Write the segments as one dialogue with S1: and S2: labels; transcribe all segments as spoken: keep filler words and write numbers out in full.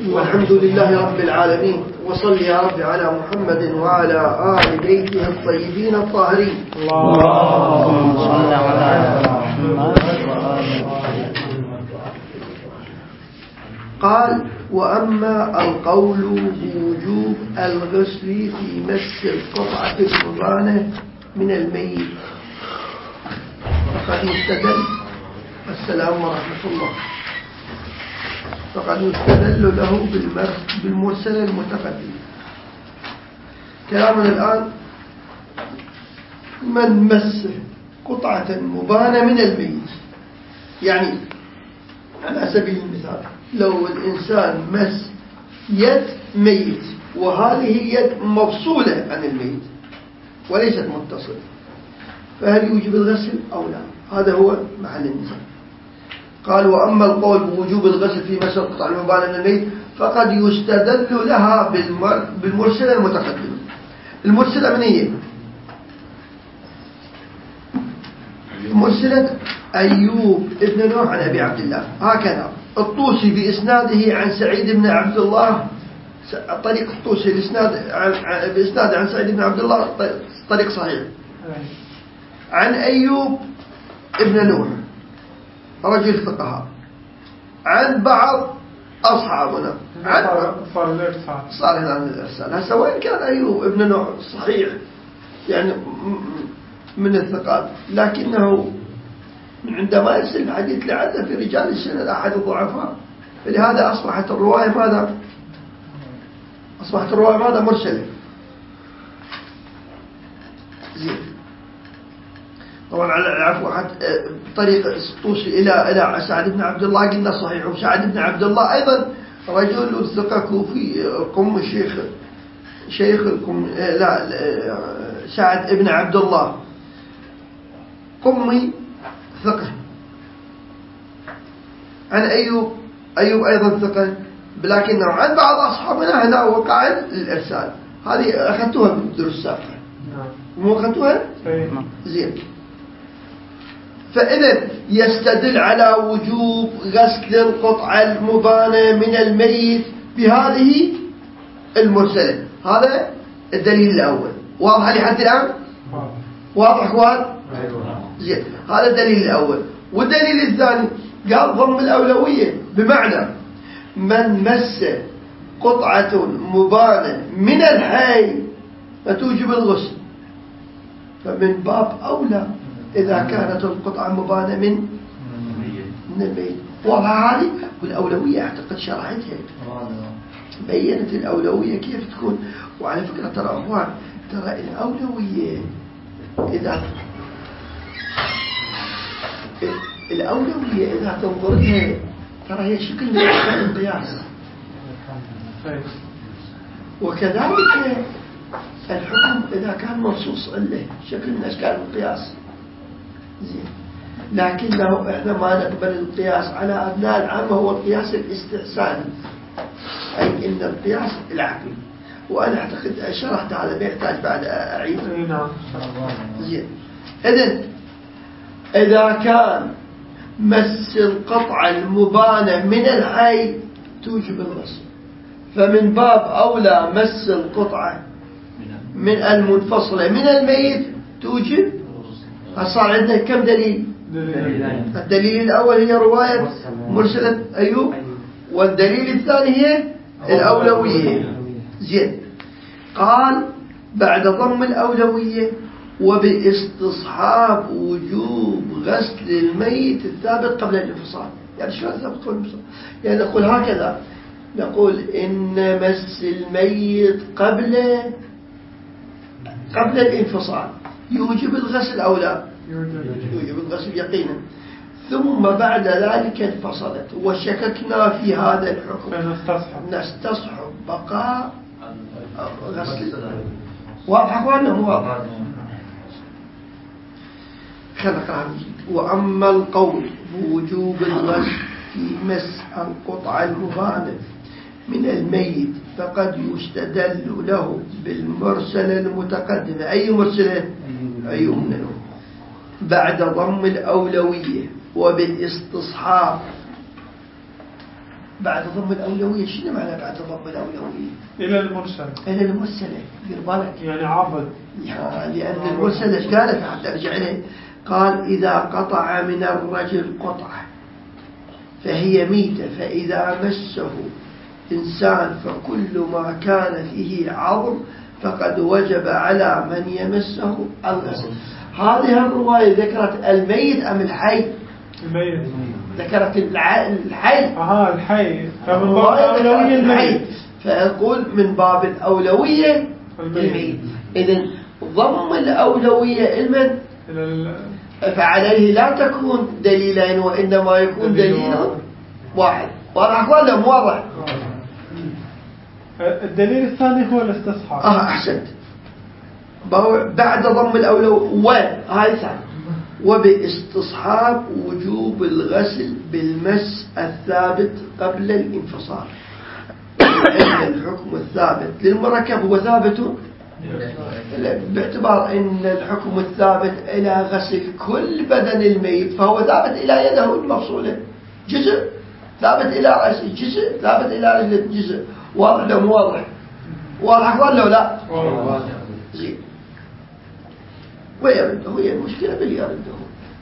S1: والحمد لله رب العالمين، وصل يا رب على محمد وعلى آل بيته الطيبين الطاهرين.
S2: اللهم صل على محمد.
S1: قال: وأما القول بوجوب الغسل في مس القطعة المبانة من الميت فقد يستدل السلام ورحمة الله فقد يستدل له بالمرسل المتقدم. كلامنا الآن: من مس قطعة مبانة من الميت، يعني على سبيل المثال لو الإنسان مس يد ميت وهذه يد مفصولة عن الميت وليست متصلة، فهل يوجب الغسل أو لا؟ هذا هو محل النزاع. قال: وأما القول بوجوب الغسل في مس القطعة المبانة من الميت فقد يستدل لها بالمرسلة المتقدمة. المرسلة من هي؟ مرسلة أيوب ابن نوح عن أبي عبد الله، هكذا. الطوسي بإسناده عن سعيد بن عبد الله، طريق الطوسي بإسناد عن سعيد بن عبد الله طريق صحيح، عن أيوب ابن نوح رجل فقهاء، عن بعض أصحابنا، عن صار هنا الإرسال. هسه وين كان أيوب ابن نوح صحيح يعني من الثقات، لكنه عندما يرسل الحديث لعله في رجال السند أحد الضعفاء، فلهذا أصبحت الرواية ماذا؟ أصبحت الرواية ماذا؟ مرسلة. زين. طبعا على العفو طريق الطوسي إلى إلى سعد بن عبد الله قلنا صحيح، وسعد بن عبد الله أيضا رجل ثقة كوفي قم الشيخ شيخ القم لا سعد بن عبد الله قمي ثقة. عن أيوب أيوب أيضا ثقة، لكنه عن بعض أصحابنا هنا وقع الإرسال. هذه أخذتوها بالدروس السابقة مو أخذتوها؟ زين. فإذا يستدل على وجوب غسل القطعة المبانة من الميت بهذه المرسلة. هذا الدليل الأول. واضح لي حتى الآن؟ واضح أخوان؟ زين. هذا الدليل الأول. والدليل الثاني قال ضم الأولوية، بمعنى من مس قطعة مبانة من الحي فتوجب الغسل، فمن باب أولى إذا كانت القطعة مبانة من من الميت. واضح هذه؟ والأولوية أعتقد شرحتها، بينت الأولوية كيف تكون. وعلى فكرة ترى أخوان، ترى الأولوية إذا الأولوية إذا تنظرها ترى هي شكل من أشكال القياس، وكذلك الحكم إذا كان منصوص له شكل من أشكال القياس. زين. لكنه إحنا ما نقبل القياس على أبناء العامة، هو القياس الاستحساني، أي إن القياس العقلي. وأنا أعتقد شرحت هذا بيحتاج بعد أعيد. زين. إذن إذا كان مس القطعة المبانة من الحي توجب الغسل، فمن باب أولى مس القطعة من المنفصلة من الميت توجب. صار عندنا كم دليل؟ الدليل الأول هي رواية مرسلة أيوب، والدليل الثاني هي الأولوية. زين. قال بعد ضم الأولوية: وباستصحاب وجوب غسل الميت الثابت قبل الانفصال. يعني شو الثابت قبل الانفصال؟ يعني نقول هكذا، نقول إن مس الميت قبل قبل الانفصال يوجب الغسل أو لا؟ يوجب الغسل يقينا. ثم بعد ذلك انفصلت وشككنا في هذا الحكم، نستصحب بقاء غسل. واضح أخوانا؟ مو واضح؟ خلق. وأما القول بوجوب الغسل في مس القطعة المبانة من الميت فقد يستدل له بالمرسلة المتقدمة. أي مرسلة؟ أي منه بعد ضم الأولوية وبالاستصحاب بعد ضم الأولوية. شنو معنى بعد ضم الأولوية؟
S3: إلى المرسل.
S1: إلى المرسلة. دير بالك.
S3: يعني عضد.
S1: لأن المرسلة ايش قالت حتى أرجع إليه؟ قال إذا قطع من الرجل قطعة فهي ميتة، فإذا مسه إنسان فكل ما كان فيه عظم فقد وجب على من يمسه الغسل. هذه الرواية ذكرت الميت أم الحي؟
S3: الميت.
S1: ذكرت الحي.
S3: أها الحي. فمن باب الأولوية الميت.
S1: فأقول من باب الأولوية الميت. إذن ضم الأولوية المن فعليه لا تكون دليلين وإنما يكون دليل واحد. واضح ولا مو واضح؟
S3: الدليل الثاني هو الاستصحاب.
S1: اه احسنت. بعد ضم الاولوية هاي ثاني. وباستصحاب وجوب الغسل بالمس الثابت قبل الانفصال. ان الحكم الثابت للمركب هو ثابت باعتبار ان الحكم الثابت الى غسل كل بدن الميت، فهو ثابت الى يده المفصولة جزء، ثابت الى رأسه جزء، ثابت الى رجله جزء. واضح لو مو واضح؟ واضح ولا لا؟ واضح. زين. ويرده، هي المشكلة باليرده.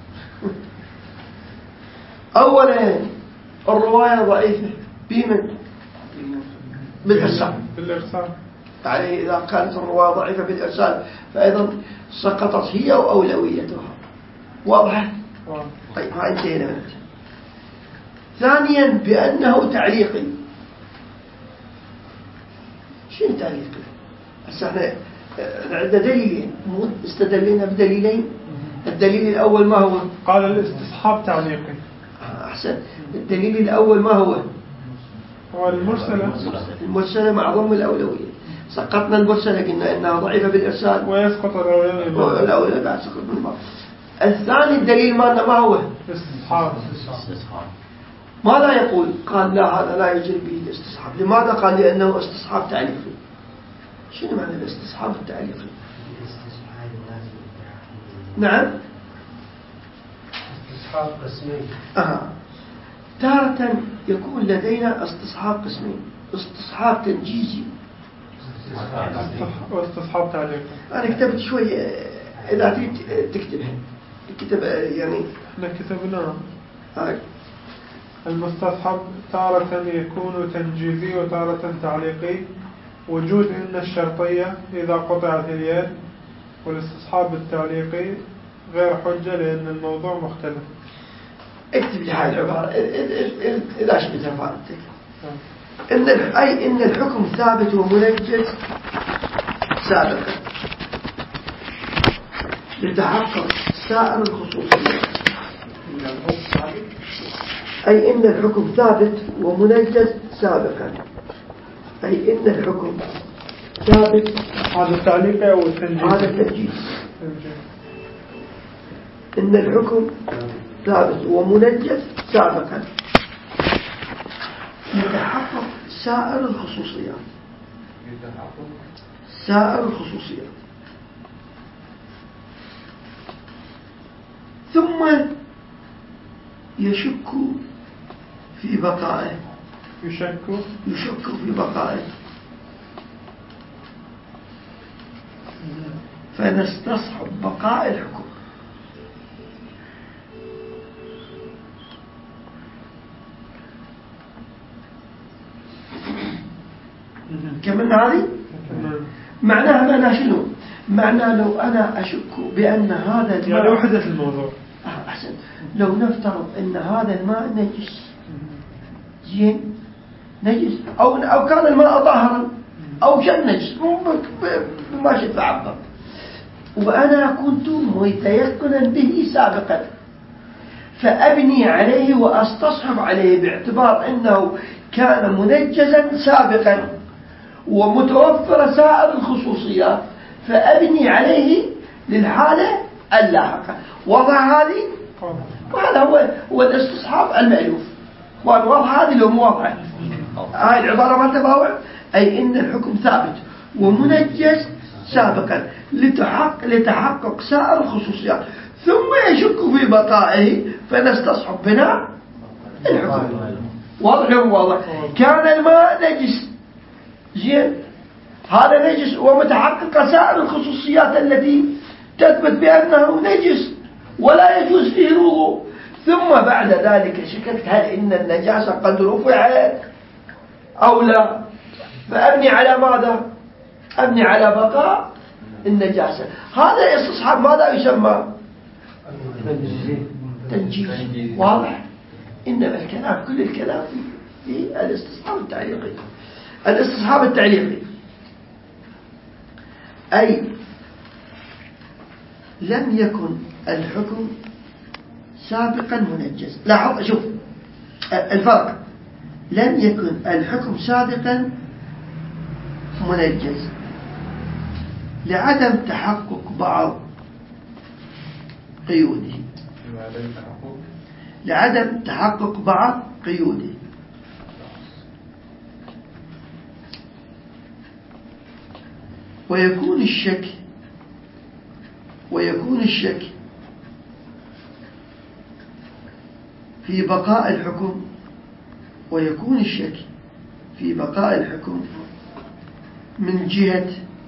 S1: اولا الرواية ضعيفة بمن؟ بالإرسال.
S3: بالإرسال.
S1: يعني إذا كانت الرواية ضعيفة بالإرسال فأيضا سقطت هي وأولويتها. واضح؟ طيب هاي انتهينا منها. ثانيا بأنه تعليقي. شنو تعليقي؟ هسه احنا عندنا دليلين، استدلينا بدليلين. الدليل الأول ما هو؟
S3: قال الاستصحاب تعليقي.
S1: أحسن. الدليل الأول ما هو؟
S3: هو المرسلة.
S1: المرسلة مع ضم الأولوية. سقطنا المرسلة قلنا إنها ضعيفة بالإرسال
S3: ويسقط الأولوية.
S1: الأولوية بعد سقط بالمرة. الثاني الدليل مالنا ما هو؟
S3: الاستصحاب.
S1: ماذا يقول؟ قال لا هذا لا يجري به الاستصحاب. لماذا؟ قال لأنه استصحاب تعليقي. شنو معنى الاستصحاب التعليقي؟ نعم
S4: استصحاب قسمين.
S1: آه. تارة يكون لدينا استصحاب قسمين، استصحاب تنجيزي
S3: واستصحاب تعليقي.
S1: أنا كتبت شوي إذا تريد تكتبها كتب يعني
S3: احنا كتبناه.
S1: آه.
S3: المستصحب تارة يكون تنجيزي وتارة تعليقي. وجود إن الشرطية إذا قطعت اليد. والاستصحاب التعليقي غير حجة لأن الموضوع مختلف.
S1: اكتب لي هاي العبارة إذا شبتها فارتك. إن أي إن الحكم ثابت ومنجز سابقا لتحقق سائر الخصوصيات. أي إن الحكم ثابت ومنجز سابقا. أي إن الحكم ثابت.
S3: هذا التعليق أو التنجيز؟
S1: هذا التنجيز. إن الحكم ثابت ومنجز سابقا لتحقق سائر الخصوصيات. سائر الخصوصيات. ثم يشك في بقائه.
S3: يشك
S1: يشك في بقائه فنستصحب بقاء الحكم. كملنا هذه؟ معناها معناها شنو؟ معناها لو أنا أشك بأن هذا الماء
S3: يعني وحدة الموضوع.
S1: آه أحسن. لو نفترض أن هذا الماء نجس، زين نجس أو أو كان الماء طاهرا أو شيء نجس ما شئت فعبر، وأنا كنت متيقنا به سابقا، فأبني عليه وأستصحب عليه باعتبار أنه كان منجزا سابقا ومتوفر سائر الخصوصيات، فأبني عليه للحالة اللاحقة. وضع هذه وهذا هو هو الاستصحاب المألوف. واضح هذه لو مو واضحة هاي العبارة ما تباوع. أي إن الحكم ثابت ومنجز سابقا لتحقق لتحقق سائر الخصوصيات، ثم يشك في بقائه فنستصحب بناء الحكم. واضح ولا مو واضح؟ كان الماء نجس، زين، هذا نجس ومتحققة سائر الخصوصيات التي تثبت بأنه نجس ولا يجوز فيه الوضوء، ثم بعد ذلك شككت هل إن النجاسة قد رفعت أو لا، فأبني على ماذا؟ أبني على بقاء النجاسة. هذا استصحاب ماذا يسمى؟ تنجيز. واضح؟ إنما الكلام كل الكلام في الاستصحاب التعليقي. الاستصحاب التعليقي أي لم يكن الحكم سابقا منجز. لاحظ شوف الفرق، لم يكن الحكم سابقا منجز لعدم تحقق بعض قيوده، لعدم تحقق بعض قيوده. ويكون الشك ويكون الشك في بقاء الحكم ويكون الشك في بقاء الحكم من جهة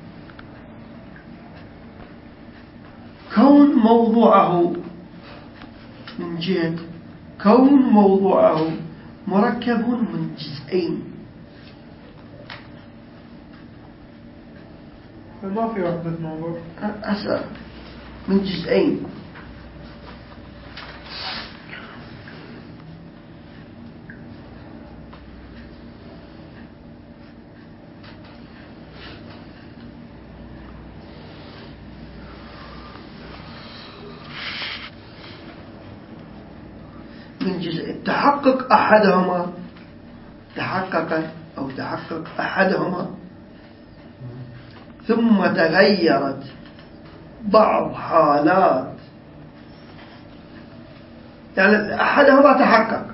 S1: كون موضوعه من جهة كون موضوعه مركب من جزئين.
S3: ما في وحدة موضوع
S1: أسأل من جزئين. من جزئين تحقق أحدهما، تحقق أو تحقق أحدهما ثم تغيرت بعض حالات، يعني أحدهما تحقق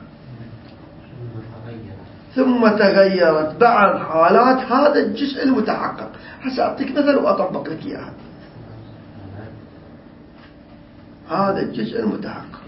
S1: ثم تغيرت بعض حالات هذا الجزء المتحقق. هسأعطيك مثل وأطبق لك إياها. هذا الجزء المتحقق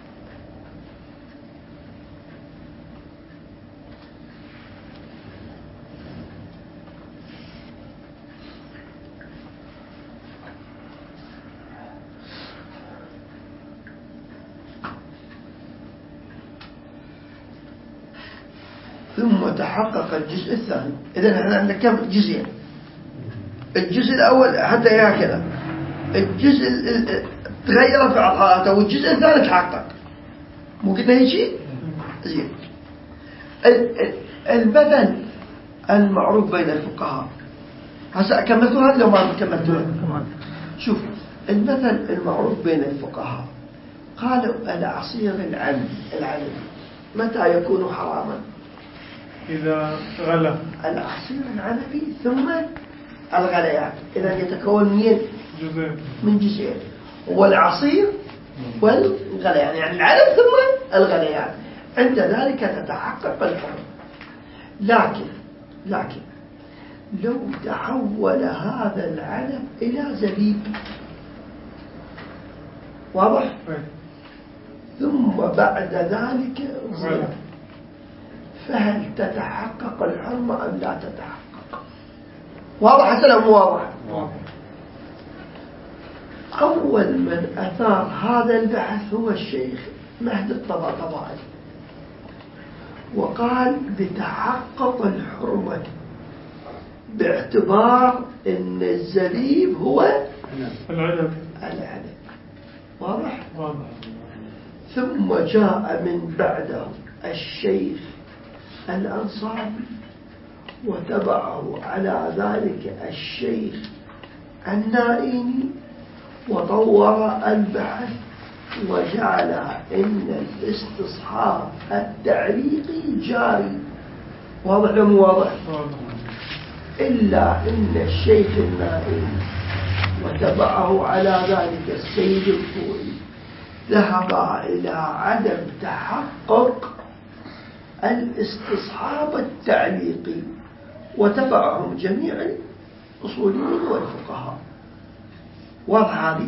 S1: ثم تحقق الجزء الثاني. إذن احنا عندنا كم جزئين؟ الجزء الأول حتى هكذا، الجزء تغير في حالاته والجزء الثاني تحقق. مو قلنا هيك شيء؟ زين. المثل المعروف بين الفقهاء، هسه كملتوها لو ما كملتوها. شوف المثل المعروف بين الفقهاء قالوا العصير العنب العنب متى يكون حراما؟ إذا
S3: غلى
S1: العصير العنبي ثم الغليان. إذا يتكون من
S3: جزئين
S1: من جزئين، والعصير والغليان، يعني العنب ثم الغليان. عند ذلك تتحقق الحرمة. لكن لكن لو تحول هذا العنب إلى زبيب، واضح؟ ثم بعد ذلك غلى، فهل تتحقق الحرمة أم لا تتحقق؟ واضح حسنا مو واضح؟ أول من أثار هذا البحث هو الشيخ مهدي الطباطبائي، وقال بتحقق الحرمة باعتبار أن الزبيب هو
S3: العنب
S1: العنب. واضح؟
S3: واضح.
S1: ثم جاء من بعده الشيخ الأنصاري وتبعه على ذلك الشيخ النائيني، وطور البحث وجعل إن الاستصحاب التعليقي جاري. واضح ولا مو واضح؟ إلا إن الشيخ النائيني وتبعه على ذلك السيد الخوئي ذهب إلى عدم تحقق الاستصحاب التعليقي، وتبعهم جميع الأصوليين والفقهاء. واضح هذه؟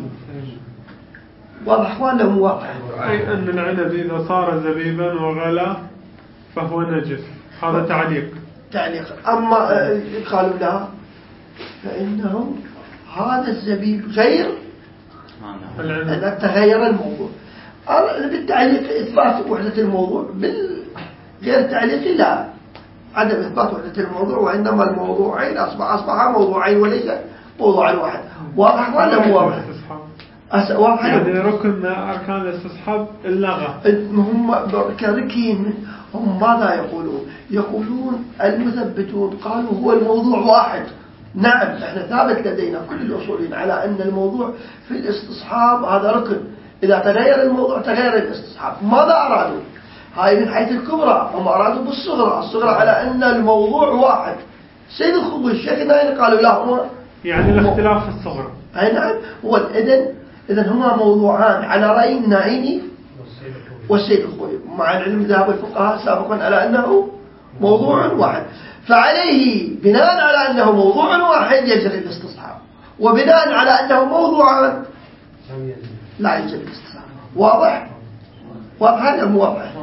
S1: واضح ولا مو واضح؟
S3: أي أن العنب إذا صار زبيبا وغلى فهو نجس. هذا تعليق
S1: تعليق. أما قالوا لا، فإنه هذا الزبيب غير أن تغير الموضوع. بالتعليق إثبات وحدة الموضوع، بالغير التعليق لا، عدم إثبات وحدة الموضوع، وإنما الموضوعين أصبح أصبح موضوعين وليس موضوعا واحد. واضح ولا مو واضح؟ واضح.
S3: يعني ركن من أركان الاستصحاب اللغة.
S1: هم كركين. هم ماذا يقولون؟ يقولون المثبتون قالوا هو الموضوع واحد. نعم، احنا ثابت لدينا كل الأصولين على أن الموضوع في الاستصحاب هذا ركن، إذا تغير الموضوع تغير الاستصحاب. ماذا أرادوا؟ هاي من حيث الكبرى، هم أرادوا بالصغرى، الصغرى على أن الموضوع واحد. سيد الخضر الشيخ ناين قالوا لا، هو
S3: يعني الاختلاف في الصغرى.
S1: أي نعم، هو إذن إذن هما موضوعان على رأي النائني والسيد الخوي، مع العلم ذهب الفقهاء سابقا على أنه موضوع واحد. فعليه بناء على أنه موضوع واحد يجري الاستصحاب، وبناء على أنه موضوعان لا يجري الاستصحاب. واضح؟ واضح هذا مو واضح؟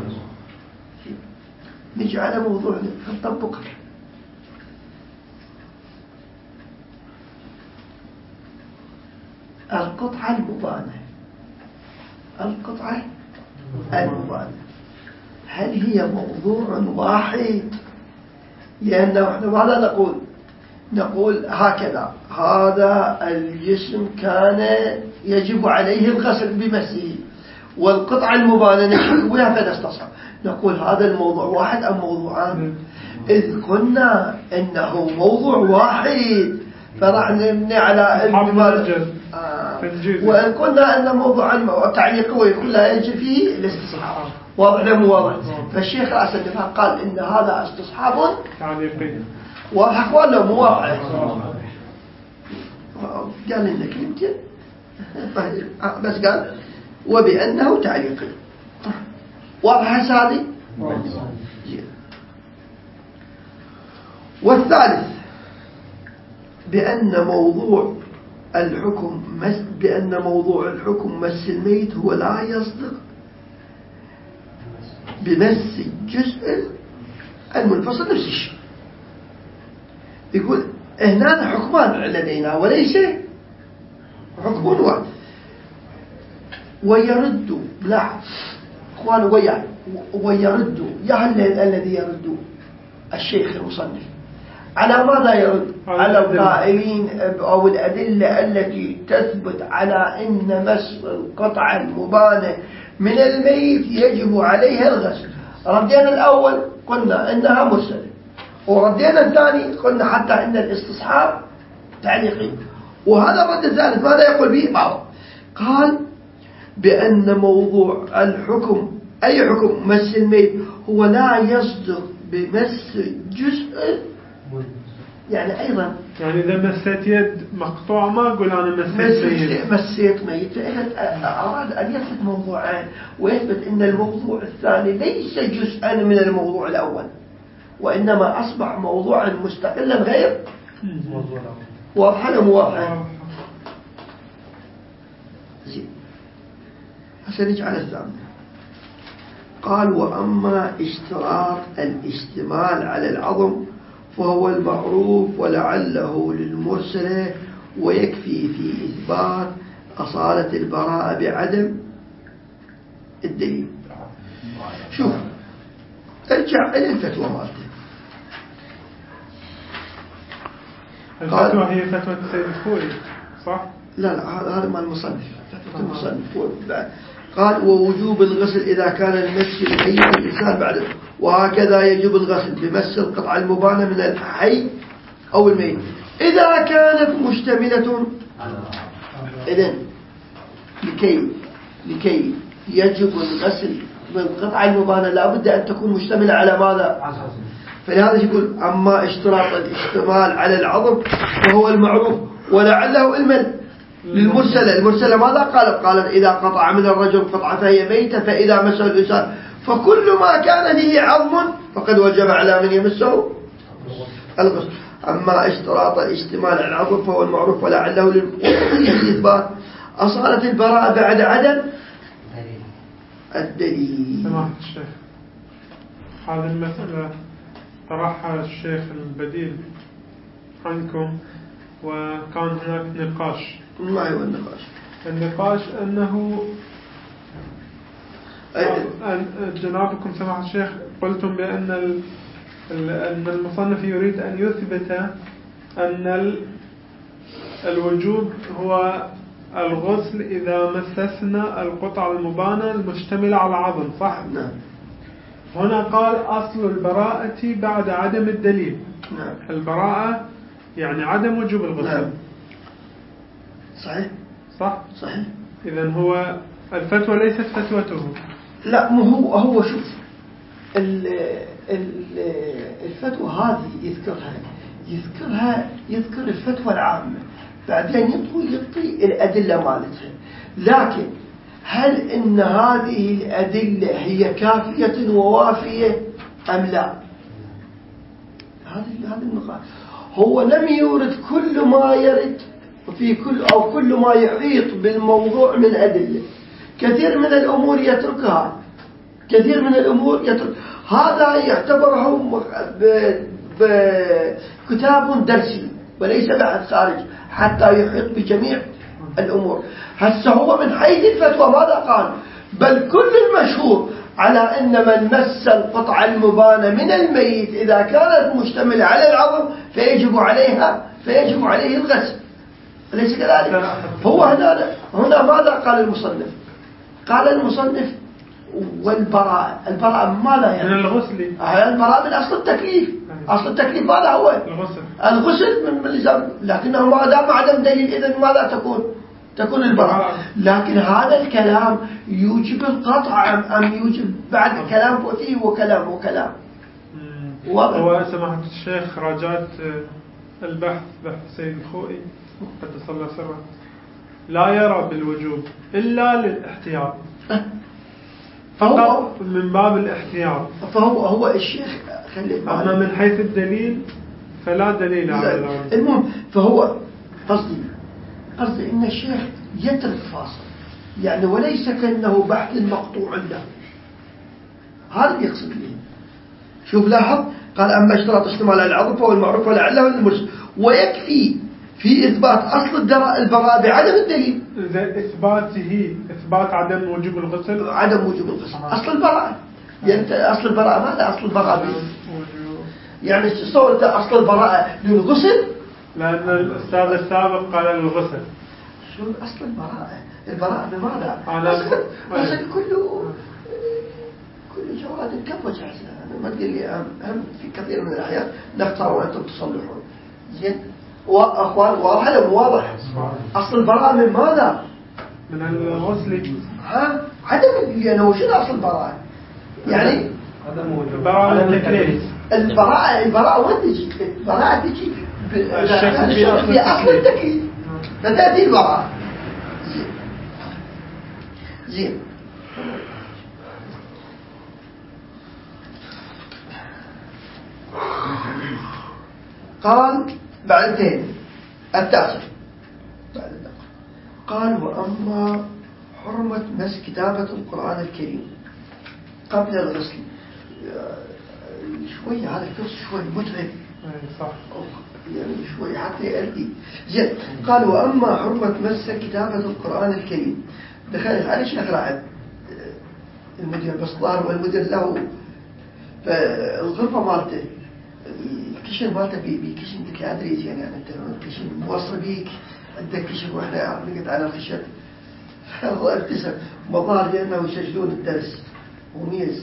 S1: نجي على موضوع نطبقه. القطعة المبانة، القطعة المبانة هل هي موضوع واحد؟ لأنه احنا ماذا نقول؟ نقول هكذا: هذا الجسم كان يجب عليه الغسل بمسه، والقطعة المبانة نحن بها فنستصحب. نقول هذا الموضوع واحد أم موضوعان؟ إذ قلنا إنه موضوع واحد فراح نبني على المبالغ. آه. وإن قلنا أن موضوع التعليق كلها يجري فيه الاستصحاب. واضح ولا مو واضح؟ فالشيخ رأس النفاق قال إن هذا استصحاب تعليقي. واضح ولا مو واضح؟ قال لنا كلمتين بس قال وبأنه تعليقي. واضح هذه؟ والثالث بأن موضوع الحكم مس بأن موضوع الحكم مس الميت هو لا يصدق بمس الجزء المنفصل نفس الشيء. يقول هنا حكمان لدينا وليس حكم واحد. ويرد لا اخوان ويا ويرد يا الذي يرد الشيخ المصنف على ماذا يرد؟ على القائلين أو الأدلة التي تثبت على أن مس القطعة المبانة من الميت يجب عليها الغسل. ردينا الأول قلنا إنها مرسلة، وردينا الثاني قلنا حتى إن الاستصحاب تعليقي. وهذا الرد الثالث ماذا يقول به بعض؟ قال بأن موضوع الحكم أي حكم مس الميت هو لا يصدق بمس جزء، يعني أيضا
S3: يعني إذا مسيت يد مقطوعة ما أقول أنا مسيت ميت.
S1: مسيت ميت أراد أن يثبت موضوعان، ويثبت أن الموضوع الثاني ليس جزءا من الموضوع الأول، وإنما أصبح موضوعا مستقلا غير موضوع الأول. واضح ولا مو واضح؟ زين. هسه نجي على الثاني. قال وأما اشتراط الاشتمال على العظم فهو المعروف ولعله للمرسلة، ويكفي في إثبات أصالة البراءة بعدم الدليل. شوف ارجع إلى الفتوى مالته.
S3: الفتوى هي فتوى السيد الخوي صح؟
S1: لا لا هذا مال المصنف، فتوى المصنف. قال ووجوب الغسل إذا كان المس الحي الإنسان بعد، وهكذا يجب الغسل بمس القطعة المبانة من الحي أو الميت إذا كانت مشتملة. إذن لكي لكي يجب الغسل بالقطعة المبانة لابد أن تكون مشتملة على ماذا؟ فلهذا يقول أما اشتراط الاشتمال على العظم فهو المعروف ولعله المل للمرسلة. المرسلة ماذا قالت؟ قالت إذا قطع من الرجل قطعة فهي ميتة، فإذا مسه الإنسان فكل ما كان فيه عظم فقد وجب على من يمسه الغسل. أما اشتراط الاشتمال على العظم فهو المعروف ولعله للإثبات أصالة البراءة بعد عدم الدليل.
S3: سماحة الشيخ هذه المسألة طرحها الشيخ البديل عنكم وكان هناك نقاش.
S1: ما هو النقاش؟
S3: النقاش أنه أن جنابكم سماحة الشيخ قلتم بأن أن المصنف يريد أن يثبت أن الوجوب هو الغسل إذا مسسنا القطعة المبانة المشتملة على عظم، صح؟
S1: نعم.
S3: هنا قال أصل البراءة بعد عدم الدليل.
S1: نعم.
S3: البراءة يعني عدم وجوب الغسل.
S1: نعم. صحيح.
S3: صح؟
S1: صحيح.
S3: إذن هو الفتوى ليست فتوته.
S1: لا، مو هو هو شوف الفتوى هذه يذكرها يذكرها يذكر الفتوى العامة، بعدين يطوي يعطي الأدلة مالتها. لكن هل إن هذه الأدلة هي كافية ووافية أم لا؟ هذه هذا النقاط. هو لم يورد كل ما يرد في كل أو كل ما يحيط بالموضوع من أدلة. كثير من الأمور يتركها، كثير من الأمور يترك. هذا يعتبره بكتاب درسي وليس بحث خارج حتى يحيط بجميع الأمور. هسه هو من حيث الفتوى ماذا قال؟ بل كل المشهور على أن من مس القطعة المبانة من الميت إذا كانت مشتملة على العظم فيجب عليها فيجب عليه الغسل، أليس كذلك؟ هو هنا هنا ماذا قال المصنف؟ قال المصنف والبراءة. البراءة ماذا يعني؟
S3: من الغسل.
S1: البراءة من أصل التكليف. أصل التكليف ماذا هو؟
S3: الغسل. الغسل
S1: من اللزام، لكنه ما دام عدم دليل إذن ماذا تكون؟ تكون البراءة. لكن هذا الكلام يوجب القطع أم, أم يوجب بعد كلام فيه وكلام وكلام.
S3: هو سماحة الشيخ راجعت البحث بحث سيد الخوئي قدس الله سره لا يرى بالوجوب إلا للاحتياط فقط من باب الاحتياط.
S1: فهو هو الشيخ
S3: أما من حيث الدليل فلا دليل على ذلك.
S1: المهم فهو قصدي قصدي إن الشيخ يترك فاصل يعني وليس كأنه بحث مقطوع له. هذا اللي يقصد به. شوف لاحظ قال أما اشتراط اشتمال العظم فهو المعروف ولعله المرسل، ويكفي في إثبات أصل البراءة بعدم الدليل.
S3: إثباته إثبات عدم وجوب الغسل.
S1: عدم وجوب الغسل أصل البراءة. يعني أصل البراءة ماذا أصل البراءة به؟ يعني صورة أصل البراءة للغسل،
S3: لأن الأستاذ السابق قال للغسل.
S1: شو أصل البراءة؟ البراءة بماذا؟
S3: أصل
S1: كله كل جواد كبوة جاهزة. ما تقول لي أهم في كثير من الأحيان نختار وأنتم تصلحون. زين وأخوان واضح ولا واضح؟ أصل البراءة من ماذا؟
S3: من الغسل.
S1: ها عدم لأنه شنو أصل البراءة؟ يعني
S3: عدم وجود البراءة من التكليف.
S1: البراءة البراءة وين تجي؟ البراءة تجي في أصل التكليف فتأتي البراءة. زين زين قال بعدين التاسع بعد قال وأما حرمة مس كتابة القرآن الكريم قبل الغسل. شوي هذا الكرس شوي متعب
S3: صح
S1: يعني شوي حتى يأدي. زين قال وأما حرمة مس كتابة القرآن الكريم. دخلت على شيخ راعد المدير بسطار والمدير له فالغرفة مالته الكشن مالته بكشن ذيك أدري يعني يعني أنت الكشن موصل بيك عندك كشن وإحنا نقعد على الخشب. الله ابتسم مظاهر لأنه يسجلون الدرس وميز.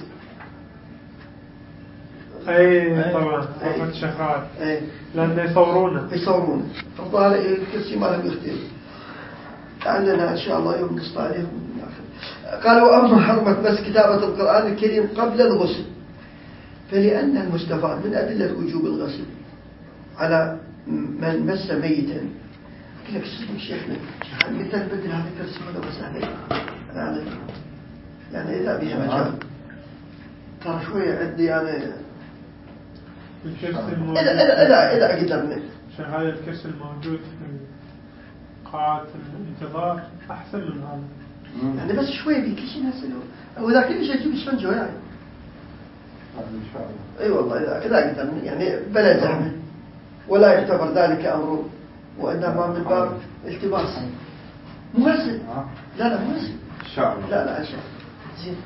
S3: أي طبعا غرفة الشخات لأنه يصورونه
S1: يصورونه فالظاهر الكرسي ما لم يختلف. لعلنا إن شاء الله يوم نصف عليهم. قال وأما حرمة مس كتابة القرآن الكريم قبل الغسل فلأن المستفاد من أدلة وجوب الغسل على من مس ميتا. قلت لك اسمك شيخنا شيخ متى نبدل هذا الكرسي ولا مسألة يعني يعني إذا بها مجال ترى شوية عندي أنا
S3: الكرسي الموجود
S1: إذا إذا إذا قدرنا
S3: شيخ هذا الكرسي الموجود في قاعة الانتظار أحسن من هذا
S1: يعني بس شوية بيكشين هسه أو إذا كل شيء تجيب اسفنجة يعني اي والله اذا اذا قلت يعني بلا زحمه ولا يعتبر ذلك امر، وانما من باب التباس. ممثل لا لا ممثل لا لا شاء زين.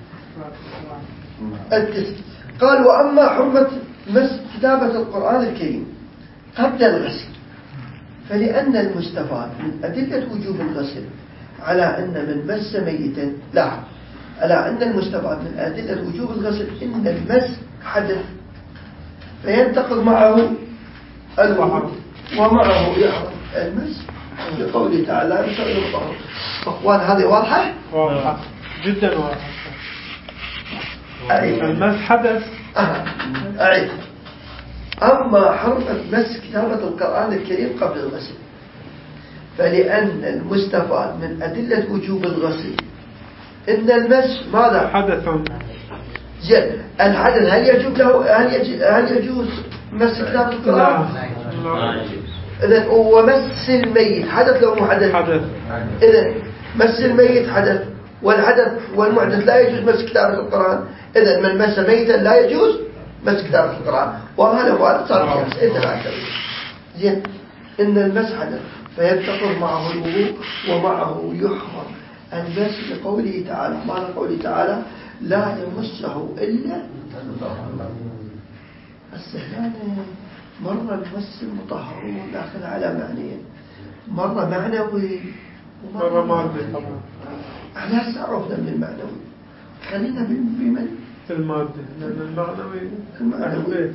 S1: التسع قال واما حرمه مس كتابه القران الكريم قبل الغسل فلان المستفاد من ادله وجوب الغسل على ان من مس ميتا لا على ان المستفاد من ادله وجوب الغسل ان المس حدث فينتقض معه الوضوء ومعه يحرم المس لقوله تعالى بشأن المطهر. أخوان هذه واضحة؟
S3: واضحة جدا واضحة.
S1: أعيد
S3: المس حدث.
S1: أعيد أما حرمة مس كتابة القرآن الكريم قبل الغسل فلأن المستفاد من أدلة وجوب الغسل إن المس ماذا؟
S3: حدث.
S1: زين الحدث هل يجوز له هل يجوز, هل يجوز مس كتابة القرآن؟
S3: لا.
S1: إذن ومس الميت حدث لو مو حدث؟
S3: حدث.
S1: إذن مس الميت حدث والحدث والمحدث لا يجوز مس كتابة القرآن. إذن من مس ميتا لا يجوز مس كتابة القرآن. وهذا هو صار قياس إذا لا زين إن المس حدث فينتقض معه الوضوء ومعه يحرم المس لقوله تعالى معنى قوله تعالى لا يمسه إلا السهلان. مرة المس المطهرون داخل على معنيين مرة معنوي
S3: مرة مادي طبعا.
S1: احنا هسه عرفنا من المعنوي خلينا بمن
S3: المادي لأن المعنوي
S1: المعنوي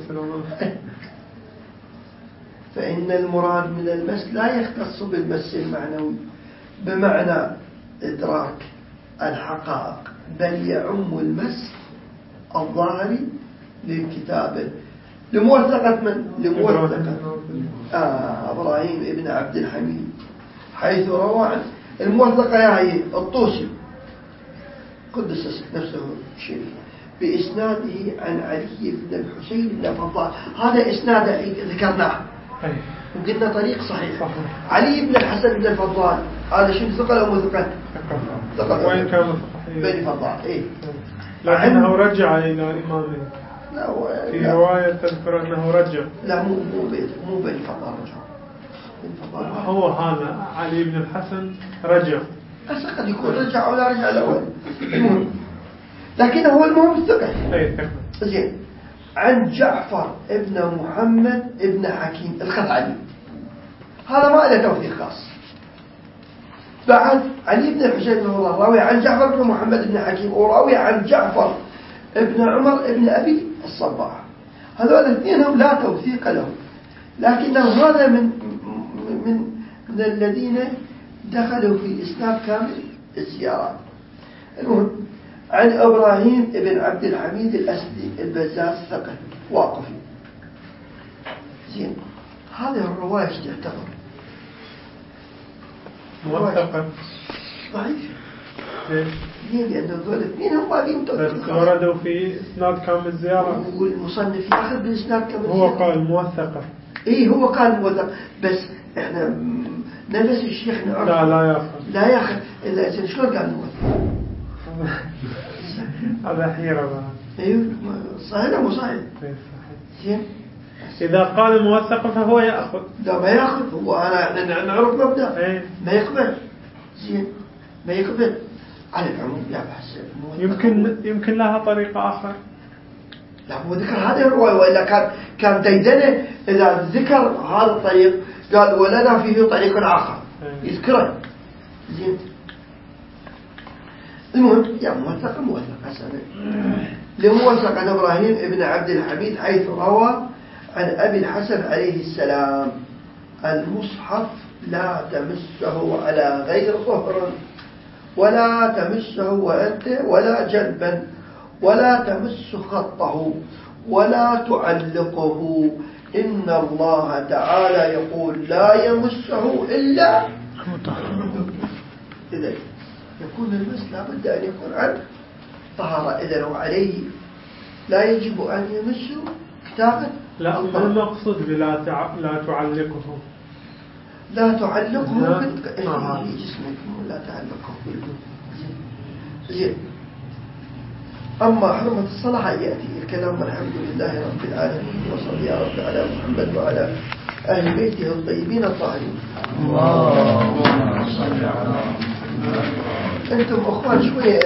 S1: فإن المراد من المس لا يختص بالمس المعنوي بمعنى إدراك الحقائق بل يعم المس الظاهري للكتابة لموثقة من؟ لموثقة آه إبراهيم ابن عبد الحميد حيث روى عن الموثقة يعني الطوسي قدس نفسه الشريف بإسناده عن علي بن الحسين بن فضال. هذا إسناد ذكرناه وقلنا طريق صحيح. صحيح. علي بن الحسن بن الفضال هذا شيء ثقل أو مثقل؟ ثقل.
S3: وين كان
S1: بن فضال إيه
S3: لكنه رجع إلى إمامه.
S1: لا هو
S3: في لا. رواية تذكر أنه رجع.
S1: لا مو مو بيت مو بني فضال رجع.
S3: هو هذا علي بن الحسن رجع.
S1: بس قد يكون رجع ولا رجع الأول المهم لكن هو المهم الثقة.
S3: أي ثقة.
S1: زين عن جعفر ابن محمد ابن حكيم الخزعلي هذا ما له توثيق خاص. بعد علي بن الحسين بن الله راوي عن جعفر بن محمد بن حكيم وراوي عن جعفر ابن عمر ابن أبي الصباح. هذول الاثنين لا توثيق لهم لكنه هذا من من من الذين دخلوا في إسناد كامل الزيارات. المهم عن إبراهيم ابن عبد الحميد الأسدي البزاز ثقة واقفي. زين هذه الرواية تعتبر
S3: موثقة
S1: ضعيف.
S3: ليش؟
S1: ليه؟ لأن هذول الاثنين هم قاعدين
S3: بس وردوا في إسناد كامل الزيارة
S1: والمصنف يأخذ بالإسناد كامل
S3: هو قال موثقة.
S1: إيه هو قال موثق بس إحنا نفس الشيخ نعرف
S3: لا لا يأخذ
S1: لا يأخذ إذا إذا شلون قال موثق
S3: هذا حيرة بقى.
S1: أيوه صحيح مو صحيح؟ زين
S3: إذا قال موثق فهو يأخذ.
S1: لا ما يأخذ هو أنا نعرف مبدأ
S3: أيه؟
S1: ما يقبل. زين ما يقبل على العموم لا بحس
S3: يمكن يمكن لها طريقة آخر.
S1: لا هو ذكر هذه الرواية وإلا كان كان ديدنه إذا ذكر هذا الطريق قال ولنا فيه طريق آخر
S3: أيه؟
S1: يذكره. زين المهم يا موثق موثق حسنا لموثق عن إبراهيم ابن عبد الحميد حيث روى عن أبي الحسن عليه السلام المصحف لا تمسه على غير ظهر ولا تمسه وأنت ولا جنبا ولا تمس خطه ولا تعلقه إن الله تعالى يقول لا يمسه إلا إذا يكون المس لا بد أن يكون عن طهارة إذا وعليه لا يجب أن يمسه كتابة.
S3: لا ما المقصود بلا تع... لا تعلقه
S1: لا تعلقه في
S3: آه.
S1: جسمك لا تعلقه زين أما حرمة الصلاة يأتي الكلام. الحمد لله رب العالمين، وصل يا رب على محمد وعلى أهل بيته الطيبين الطاهرين.
S2: اللهم صل على محمد.
S1: أنتم أخوان شوية